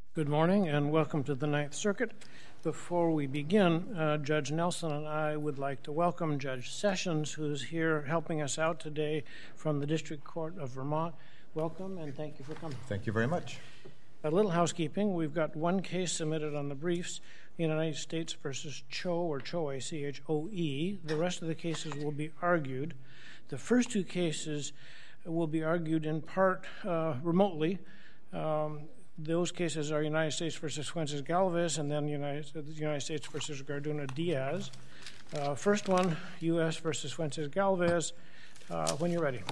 Good morning and welcome to the Ninth Circuit. Before we begin, Judge Nelson and I would like to welcome Judge Sessions, who's here helping us out today from the District Court of Vermont. Welcome and thank you for coming. Thank you very much. A little housekeeping. We've got one case submitted on the briefs, United States versus Cho, or Choe, C-H-O-E. The rest of the cases will be argued. The first two cases will be argued in part remotely. Those cases are United States versus Fuentes-Galvez and then United States versus Garduna-Diaz. First one, U.S. versus Fuentes-Galvez. When you're ready.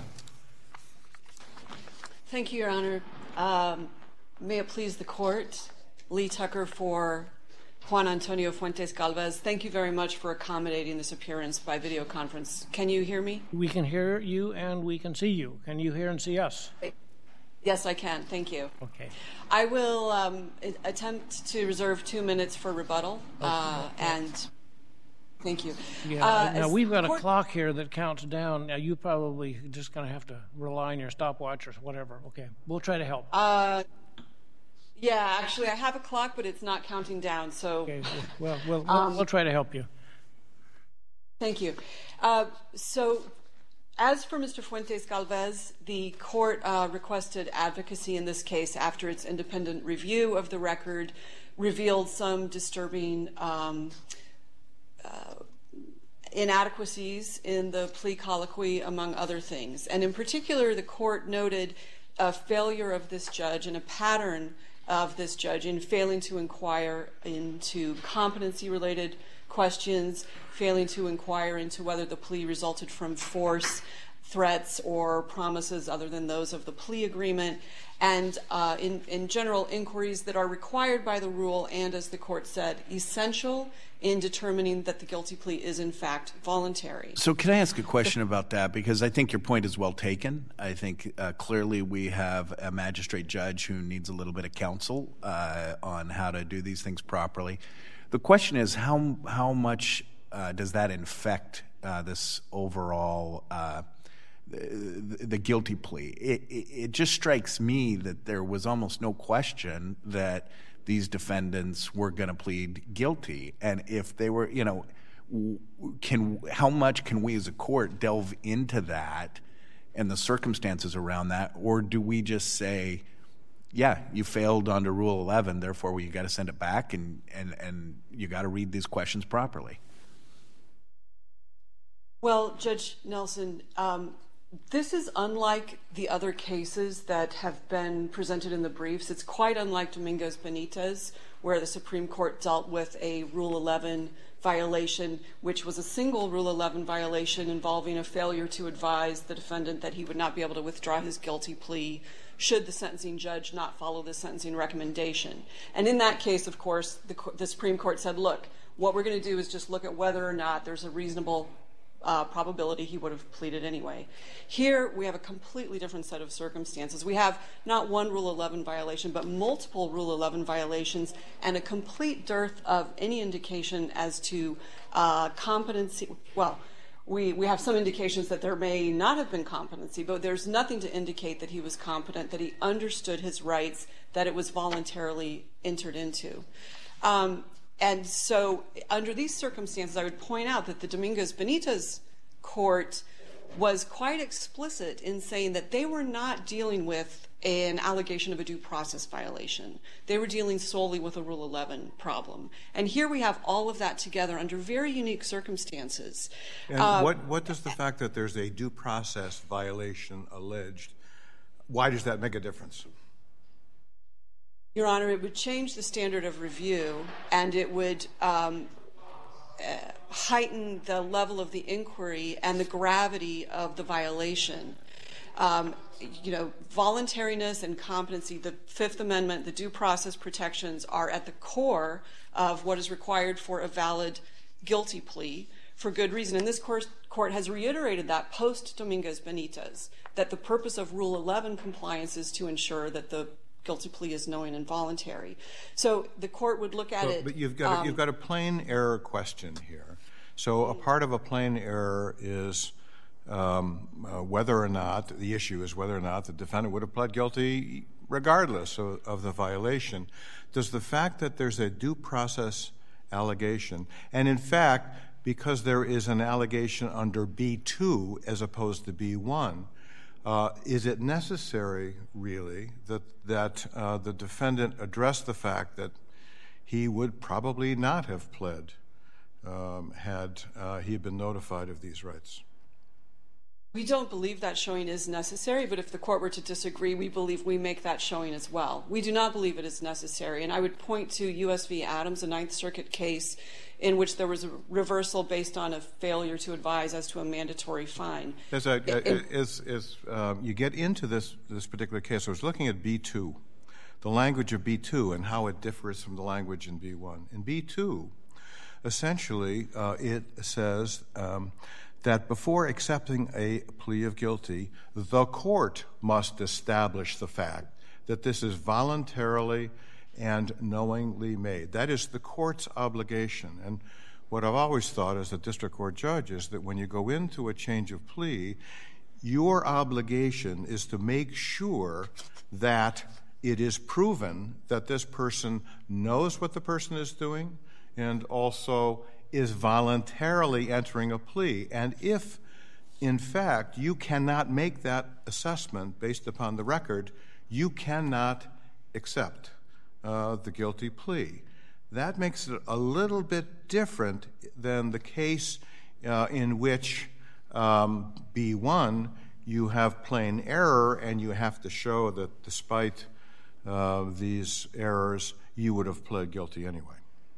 Thank you, Your Honor. May it please the Court, Lee Tucker for Juan Antonio Fuentes-Galvez. Thank you very much for accommodating this appearance by video conference. Can you hear me? We can hear you and we can see you. Can you hear and see us? Yes, I can. Thank you. Okay. I will attempt to reserve 2 minutes for rebuttal, and thank you. Yeah. Now, we've got a clock here that counts down. Now, you probably just going to have to rely on your stopwatch or whatever. Okay. We'll try to help. Yeah, actually, I have a clock, but it's not counting down, so... Okay. Well, we'll try to help you. Thank you. So, as for Mr. Fuentes-Galvez, the court requested advocacy in this case after its independent review of the record revealed some disturbing inadequacies in the plea colloquy, among other things. And in particular, the court noted a failure of this judge and a pattern of this judge in failing to inquire into competency-related questions, failing to inquire into whether the plea resulted from force, threats, or promises other than those of the plea agreement, and in general, inquiries that are required by the rule and, as the court said, essential in determining that the guilty plea is, in fact, voluntary. So can I ask a question about that? Because I think your point is well taken. I think clearly we have a magistrate judge who needs a little bit of counsel on how to do these things properly. The question is, how much does that infect this overall the guilty plea? It just strikes me that there was almost no question that these defendants were going to plead guilty, and if they were, how much can we as a court delve into that and the circumstances around that, or do we just say, yeah, you failed under Rule 11, therefore you got to send it back and you got to read these questions properly? Well, Judge Nelson, this is unlike the other cases that have been presented in the briefs. It's quite unlike Dominguez-Benitez, where the Supreme Court dealt with a Rule 11 violation, which was a single Rule 11 violation involving a failure to advise the defendant that he would not be able to withdraw his guilty plea should the sentencing judge not follow the sentencing recommendation. And in that case, of course, the Supreme Court said, look, what we're going to do is just look at whether or not there's a reasonable probability he would have pleaded anyway. Here, we have a completely different set of circumstances. We have not one Rule 11 violation, but multiple Rule 11 violations and a complete dearth of any indication as to competency. Well, we have some indications that there may not have been competency, but there's nothing to indicate that he was competent, that he understood his rights, that it was voluntarily entered into. And so under these circumstances, I would point out that the Dominguez-Benitez court was quite explicit in saying that they were not dealing with an allegation of a due process violation. They were dealing solely with a Rule 11 problem. And here we have all of that together under very unique circumstances. And what does the fact that there's a due process violation alleged, why does that make a difference? Your Honor, it would change the standard of review, and it would heighten the level of the inquiry and the gravity of the violation. Voluntariness and competency, the Fifth Amendment, the due process protections are at the core of what is required for a valid guilty plea for good reason. And this court has reiterated that post-Dominguez-Benitez, that the purpose of Rule 11 compliance is to ensure that the guilty plea is knowing and voluntary. So the court would look at it. But you've got a plain error question here. So a part of a plain error is whether or not the defendant would have pled guilty regardless of the violation, does the fact that there's a due process allegation, and in fact, because there is an allegation under B2 as opposed to B1, is it necessary, really, that the defendant address the fact that he would probably not have pled had he been notified of these rights? We don't believe that showing is necessary, but if the court were to disagree, we believe we make that showing as well. We do not believe it is necessary, and I would point to U.S. v. Adams, a Ninth Circuit case in which there was a reversal based on a failure to advise as to a mandatory fine. As you get into this particular case, I was looking at B2, the language of B2 and how it differs from the language in B1. In B2, essentially, it says that before accepting a plea of guilty, the court must establish the fact that this is voluntarily and knowingly made. That is the court's obligation. And what I've always thought as a district court judge is that when you go into a change of plea, your obligation is to make sure that it is proven that this person knows what the person is doing and also is voluntarily entering a plea. And if, in fact, you cannot make that assessment based upon the record, you cannot accept the guilty plea. That makes it a little bit different than the case in which B1, you have plain error and you have to show that despite these errors, you would have pled guilty anyway,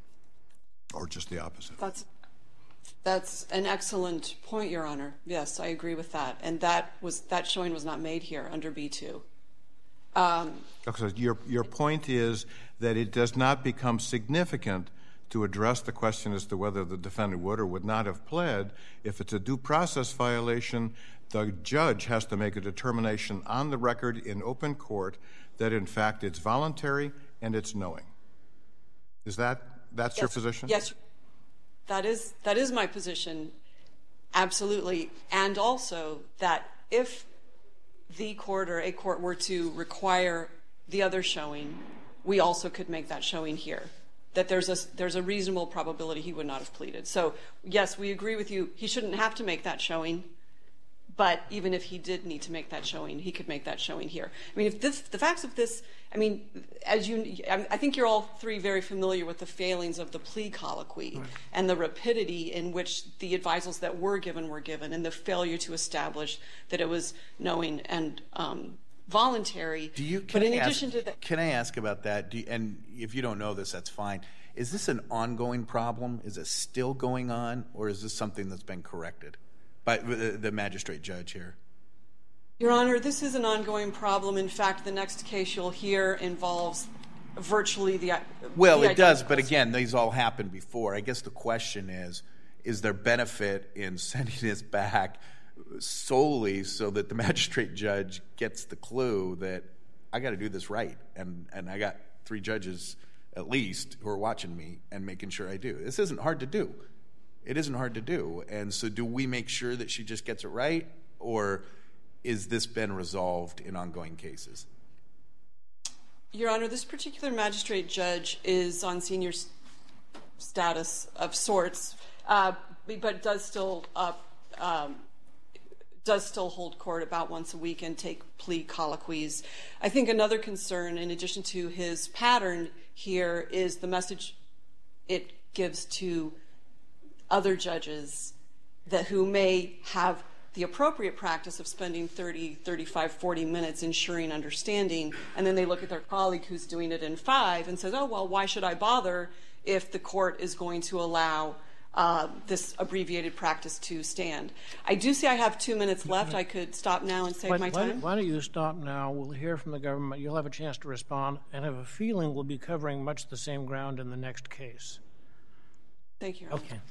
or just the opposite. That's an excellent point, Your Honor. Yes, I agree with that. And that showing was not made here under B2. Okay, your point is that it does not become significant to address the question as to whether the defendant would or would not have pled. If it's a due process violation, the judge has to make a determination on the record in open court that, in fact, it's voluntary and it's knowing. That's yes, your position? Yes, that is my position, absolutely. And also that if the court or a court were to require the other showing, we also could make that showing here, that there's a reasonable probability he would not have pleaded. So, yes, we agree with you. He shouldn't have to make that showing, but even if he did need to make that showing, he could make that showing here. I mean, if the facts of this, I mean, I think you're all three very familiar with the failings of the plea colloquy and the rapidity in which the advisals that were given, and the failure to establish that it was knowing and voluntary. Can I ask about that? And if you don't know this, that's fine. Is this an ongoing problem? Is it still going on, or is this something that's been corrected by the magistrate judge here? Your Honor, this is an ongoing problem. In fact, the next case you'll hear involves virtually the Well, it does, but again, these all happened before. I guess the question is there benefit in sending this back solely so that the magistrate judge gets the clue that I got to do this right, and I got three judges at least who are watching me and making sure I do. This isn't hard to do. It isn't hard to do. And so do we make sure that she just gets it right, or is this been resolved in ongoing cases? Your Honor, this particular magistrate judge is on senior status of sorts, but does still hold court about once a week and take plea colloquies. I think another concern, in addition to his pattern here, is the message it gives to other judges who may have the appropriate practice of spending 30, 35, 40 minutes ensuring understanding, and then they look at their colleague who's doing it in 5 and says, oh, well, why should I bother if the court is going to allow this abbreviated practice to stand? I do see I have 2 minutes left. I could stop now and save my time. Why don't you stop now? We'll hear from the government. You'll have a chance to respond, and have a feeling we'll be covering much the same ground in the next case. Thank you, Your Honor. Okay.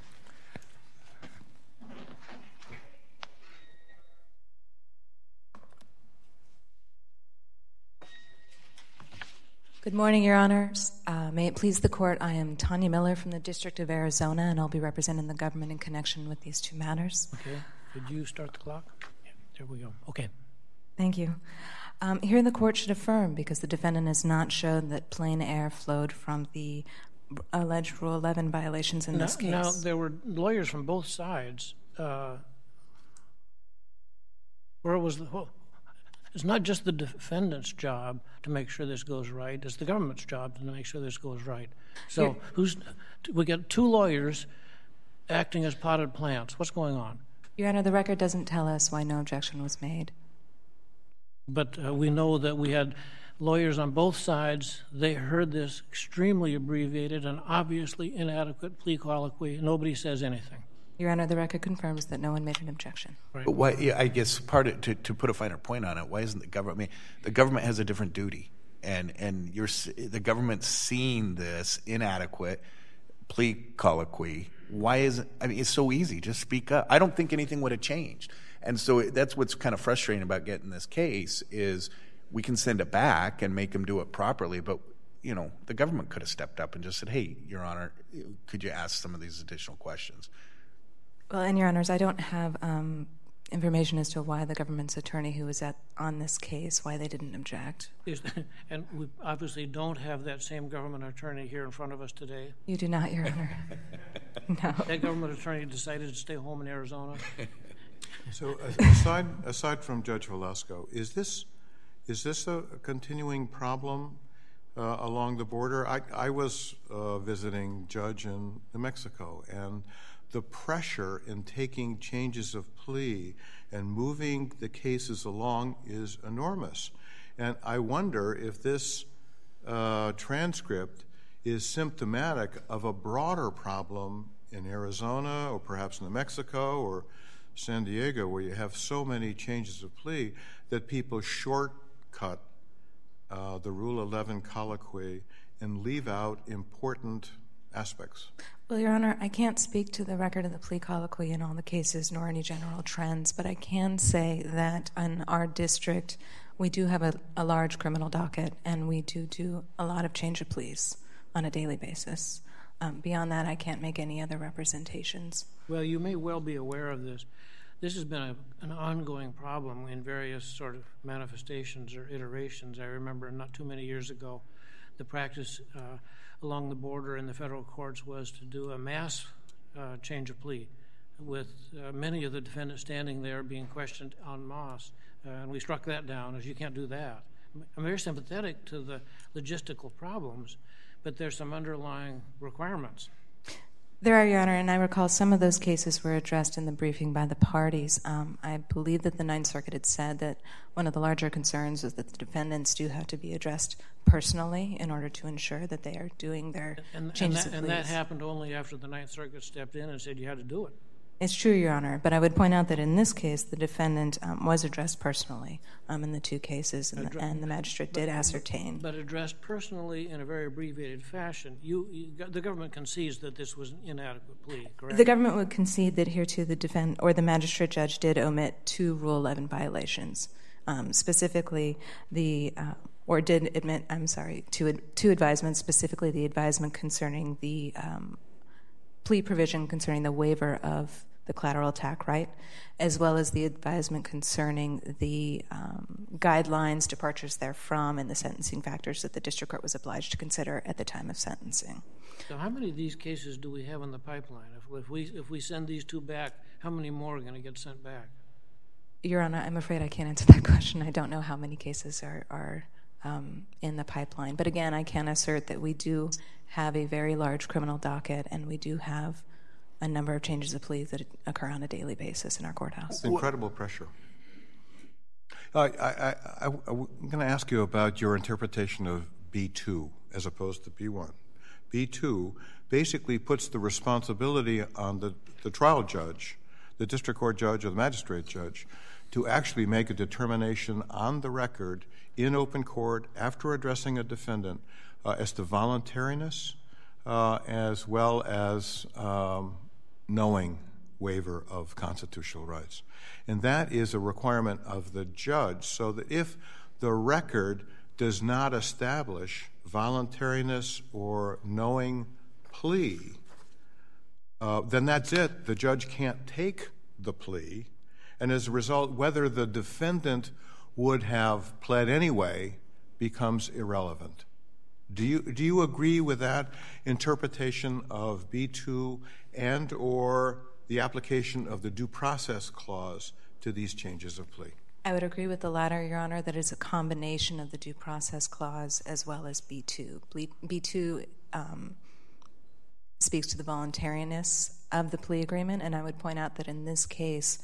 Good morning, Your Honors. May it please the Court, I am Tanya Miller from the District of Arizona, and I'll be representing the government in connection with these 2 matters. Okay. Did you start the clock? Yeah, there we go. Okay. Thank you. Here the court should affirm because the defendant has not shown that plain error flowed from the alleged Rule 11 violations in this case. Now, there were lawyers from both sides. Where it was it's not just the defendant's job to make sure this goes right. It's the government's job to make sure this goes right. So we got two lawyers acting as potted plants. What's going on? Your Honor, the record doesn't tell us why no objection was made. But we know that we had lawyers on both sides. They heard this extremely abbreviated and obviously inadequate plea colloquy. Nobody says anything. Your Honor, the record confirms that no one made an objection. Right. But why, yeah, I guess to put a finer point on it, why isn't the government? I mean, the government has a different duty, and the government's seeing this inadequate plea colloquy. Why isn't? I mean, it's so easy. Just speak up. I don't think anything would have changed, and so that's what's kind of frustrating about getting this case is we can send it back and make them do it properly, but the government could have stepped up and just said, "Hey, Your Honor, could you ask some of these additional questions?" Well, and Your Honors, I don't have information as to why the government's attorney who was on this case, why they didn't object. And we obviously don't have that same government attorney here in front of us today. You do not, Your Honor. No. That government attorney decided to stay home in Arizona. So aside from Judge Velasco, is this a continuing problem along the border? I was visiting Judge in New Mexico, and the pressure in taking changes of plea and moving the cases along is enormous. And I wonder if this transcript is symptomatic of a broader problem in Arizona or perhaps New Mexico or San Diego, where you have so many changes of plea that people shortcut the Rule 11 colloquy and leave out important aspects. Well, Your Honor, I can't speak to the record of the plea colloquy in all the cases nor any general trends, but I can say that in our district we do have a large criminal docket, and we do a lot of change of pleas on a daily basis. Beyond that, I can't make any other representations. Well, you may well be aware of this. This has been an ongoing problem in various sort of manifestations or iterations. I remember not too many years ago, the practice along the border in the federal courts was to do a mass change of plea with many of the defendants standing there being questioned en masse. And we struck that down as you can't do that. I'm very sympathetic to the logistical problems, but there's some underlying requirements. There are, Your Honor, and I recall some of those cases were addressed in the briefing by the parties. I believe that the Ninth Circuit had said that one of the larger concerns is that the defendants do have to be addressed personally in order to ensure that they are doing their changes of pleas. And that happened only after the Ninth Circuit stepped in and said you had to do it. It's true, Your Honor, but I would point out that in this case, the defendant was addressed personally in the two cases, and the magistrate did ascertain. But addressed personally in a very abbreviated fashion. The government concedes that this was an inadequate plea, correct? The government would concede that hereto the magistrate judge did omit two Rule 11 violations, specifically two advisements, specifically the advisement concerning the plea provision concerning the waiver of the collateral attack right, as well as the advisement concerning the guidelines, departures therefrom, and the sentencing factors that the district court was obliged to consider at the time of sentencing. So how many of these cases do we have in the pipeline? If we send these two back, how many more are going to get sent back? Your Honor, I'm afraid I can't answer that question. I don't know how many cases are in the pipeline. But again, I can assert that we do have a very large criminal docket, and we do have a number of changes of pleas that occur on a daily basis in our courthouse. It's incredible pressure. I'm going to ask you about your interpretation of B2 as opposed to B1. B2 basically puts the responsibility on the trial judge, the district court judge or the magistrate judge, to actually make a determination on the record in open court after addressing a defendant as to voluntariness as well as knowing waiver of constitutional rights. And that is a requirement of the judge, so that if the record does not establish voluntariness or knowing plea, then that's it. The judge can't take the plea. And as a result, whether the defendant would have pled anyway becomes irrelevant. Do you agree with that interpretation of B2 and or the application of the due process clause to these changes of plea? I would agree with the latter, Your Honor, that it's a combination of the due process clause as well as B2. B2 speaks to the voluntariness of the plea agreement, and I would point out that in this case,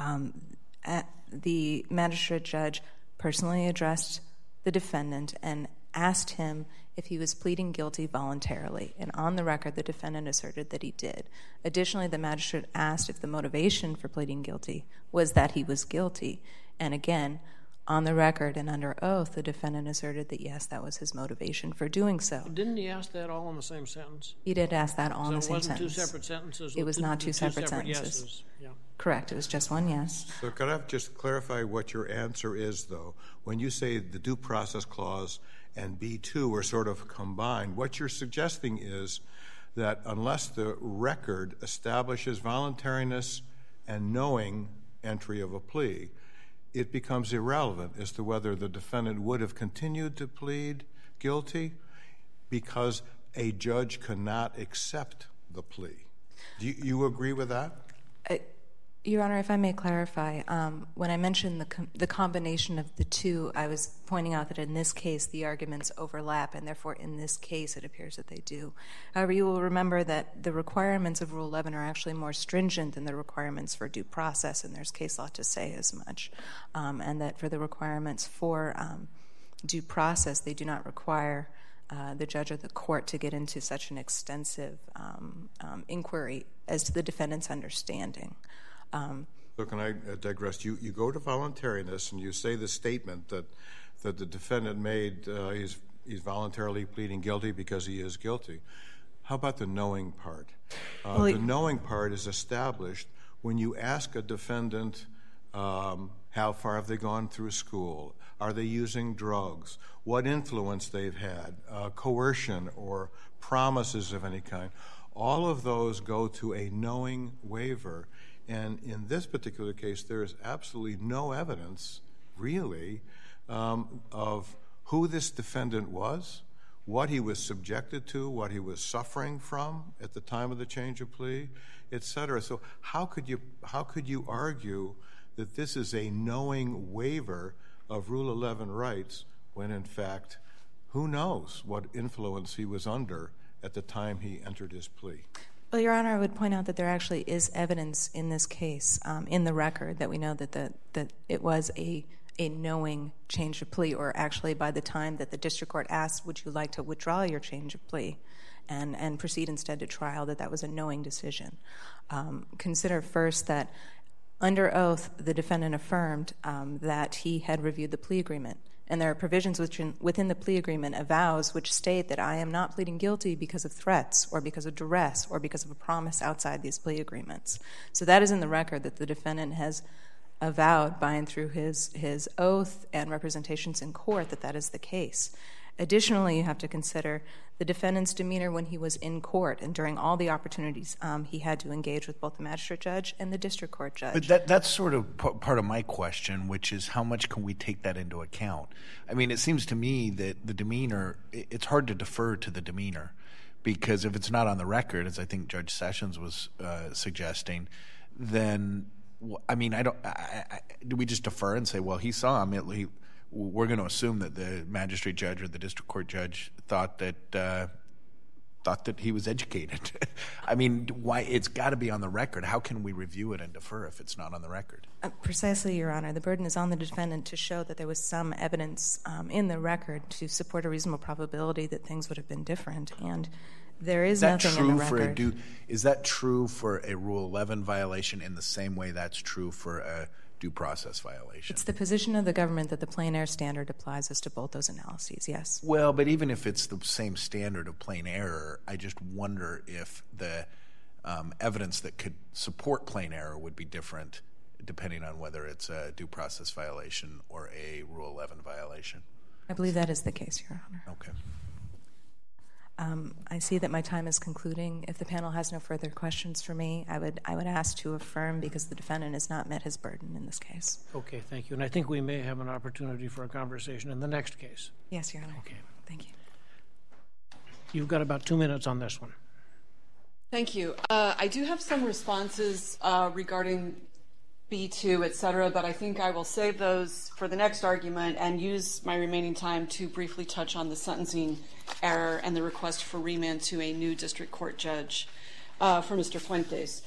the magistrate judge personally addressed the defendant and asked him if he was pleading guilty voluntarily. And on the record, the defendant asserted that he did. Additionally, the magistrate asked if the motivation for pleading guilty was that he was guilty. And again, on the record and under oath, the defendant asserted that, yes, that was his motivation for doing so. Didn't he ask that all in the same sentence? He did ask that all in the same sentence. So it wasn't two separate sentences? It was not two separate sentences. Yeses. Yeah. Correct. It was just one yes. So could I just clarify what your answer is, though? When you say the due process clause and B2 are sort of combined, what you're suggesting is that unless the record establishes voluntariness and knowing entry of a plea, it becomes irrelevant as to whether the defendant would have continued to plead guilty because a judge cannot accept the plea. Do you agree with that? Your Honor, if I may clarify, when I mentioned the combination of the two, I was pointing out that in this case the arguments overlap, and therefore in this case it appears that they do. However, you will remember that the requirements of Rule 11 are actually more stringent than the requirements for due process, and there's case law to say as much, and that for the requirements for due process, they do not require the judge or the court to get into such an extensive inquiry as to the defendant's understanding. So can I digress? You go to voluntariness and you say the statement that the defendant made, he's voluntarily pleading guilty because he is guilty. How about the knowing part? The knowing part is established when you ask a defendant how far have they gone through school, are they using drugs, what influence they've had, coercion or promises of any kind. All of those go to a knowing waiver. And in this particular case, there is absolutely no evidence, really, of who this defendant was, what he was subjected to, what he was suffering from at the time of the change of plea, et cetera. So how could you argue that this is a knowing waiver of Rule 11 rights when, in fact, who knows what influence he was under at the time he entered his plea? Well, Your Honor, I would point out that there actually is evidence in this case, in the record, that we know that it was a knowing change of plea, or actually by the time that the district court asked, would you like to withdraw your change of plea and proceed instead to trial, that was a knowing decision. Consider first that under oath, the defendant affirmed that he had reviewed the plea agreement. And there are provisions within the plea agreement, avows, which state that I am not pleading guilty because of threats or because of duress or because of a promise outside these plea agreements. So that is in the record that the defendant has avowed by and through his oath and representations in court that is the case. Additionally, you have to consider the defendant's demeanor when he was in court and during all the opportunities he had to engage with both the magistrate judge and the district court judge. But that's sort of part of my question, which is how much can we take that into account? I mean, it seems to me that the demeanor, it's hard to defer to the demeanor, because if it's not on the record, as I think Judge Sessions was suggesting, then, I mean, do we just defer and say, well, he saw him, we're going to assume that the magistrate judge or the district court judge thought that he was educated. I mean, why? It's got to be on the record. How can we review it and defer if it's not on the record? Precisely, Your Honor. The burden is on the defendant to show that there was some evidence in the record to support a reasonable probability that things would have been different, and there is nothing in the record. Is that true for a Rule 11 violation in the same way that's true for a due process violation? It's the position of the government that the plain error standard applies as to both those analyses, yes. Well, but even if it's the same standard of plain error, I just wonder if the evidence that could support plain error would be different depending on whether it's a due process violation or a Rule 11 violation. I believe that is the case, Your Honor. Okay. I see that my time is concluding. If the panel has no further questions for me, I would ask to affirm because the defendant has not met his burden in this case. Okay, thank you. And I think we may have an opportunity for a conversation in the next case. Yes, Your Honor. Okay. Thank you. You've got about 2 minutes on this one. Thank you. I do have some responses regarding B2, et cetera, but I think I will save those for the next argument and use my remaining time to briefly touch on the sentencing error and the request for remand to a new district court judge for Mr. Fuentes.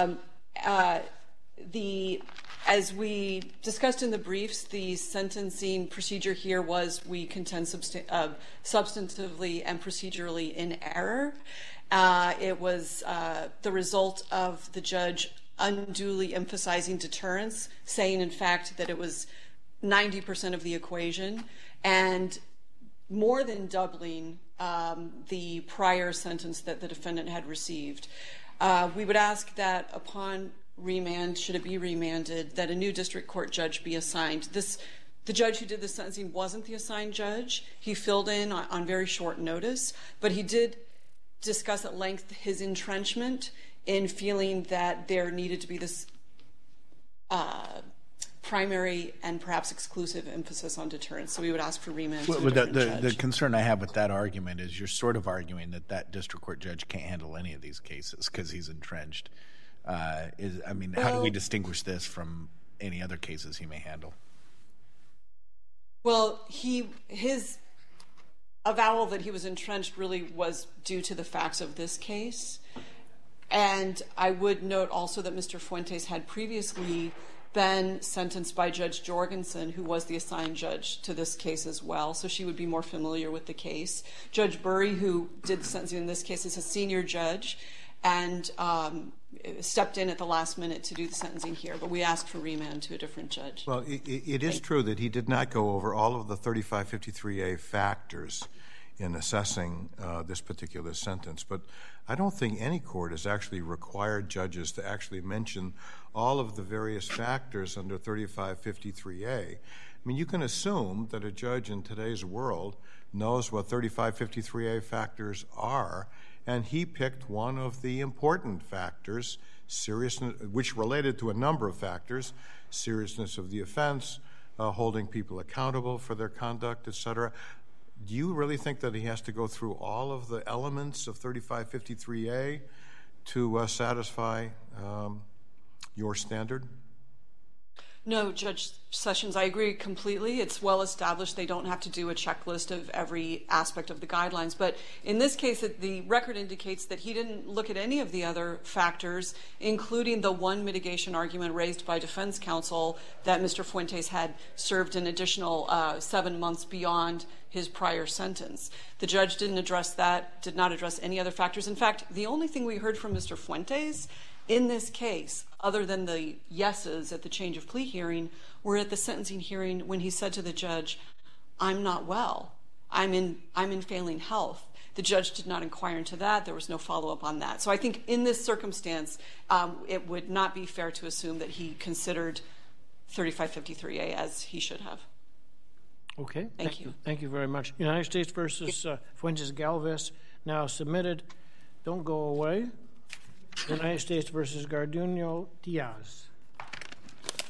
As we discussed in the briefs, the sentencing procedure here was, we contend, substantively and procedurally in error. It was the result of the judge unduly emphasizing deterrence, saying, in fact, that it was 90% of the equation, and more than doubling the prior sentence that the defendant had received. We would ask that upon remand, should it be remanded, that a new district court judge be assigned. The judge who did the sentencing wasn't the assigned judge. He filled in on very short notice, but he did discuss at length his entrenchment in feeling that there needed to be this primary and perhaps exclusive emphasis on deterrence. So we would ask for remand to a different judge. The concern I have with that argument is you're sort of arguing that district court judge can't handle any of these cases because he's entrenched. How do we distinguish this from any other cases he may handle? Well, his avowal that he was entrenched really was due to the facts of this case. And I would note also that Mr. Fuentes had previously been sentenced by Judge Jorgensen, who was the assigned judge to this case as well, so she would be more familiar with the case. Judge Burry, who did the sentencing in this case, is a senior judge and stepped in at the last minute to do the sentencing here, but we asked for remand to a different judge. Well, it is true that he did not go over all of the 3553A factors in assessing this particular sentence, but I don't think any court has actually required judges to actually mention all of the various factors under 3553A. I mean, you can assume that a judge in today's world knows what 3553A factors are, and he picked one of the important factors, seriousness, which related to a number of factors, seriousness of the offense, holding people accountable for their conduct, etc. Do you really think that he has to go through all of the elements of 3553A to satisfy your standard? No, Judge Sessions, I agree completely. It's well established they don't have to do a checklist of every aspect of the guidelines. But in this case, the record indicates that he didn't look at any of the other factors, including the one mitigation argument raised by defense counsel that Mr. Fuentes had served an additional 7 months beyond his prior sentence. The judge didn't address that, did not address any other factors. In fact, the only thing we heard from Mr. Fuentes in this case, other than the yeses at the change of plea hearing, were at the sentencing hearing when he said to the judge, "I'm not well. I'm in failing health." The judge did not inquire into that. There was no follow-up on that. So I think in this circumstance, it would not be fair to assume that he considered 3553A as he should have. Okay. Thank you. Thank you very much. United States versus Fuentes-Galvez, now submitted. Don't go away. United States versus Garduño-Diaz.